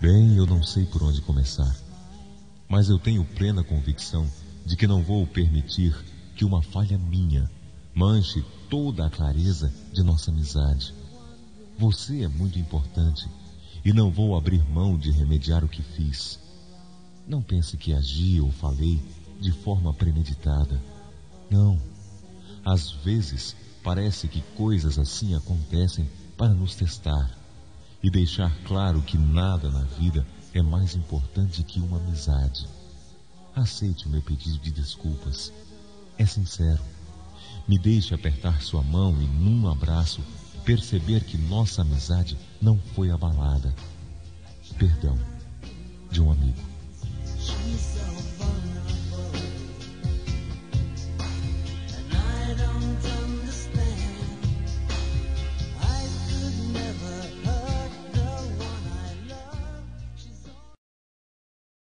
Bem, eu não sei por onde começar, mas eu tenho plena convicção de que não vou permitir que uma falha minha manche toda a clareza de nossa amizade. Você é muito importante e não vou abrir mão de remediar o que fiz. Não pense que agi ou falei de forma premeditada. Não. Às vezes parece que coisas assim acontecem para nos testar e deixar claro que nada na vida é mais importante que uma amizade. Aceite o meu pedido de desculpas. É sincero. Me deixe apertar sua mão e, num abraço, perceber que nossa amizade não foi abalada. Perdão de um amigo.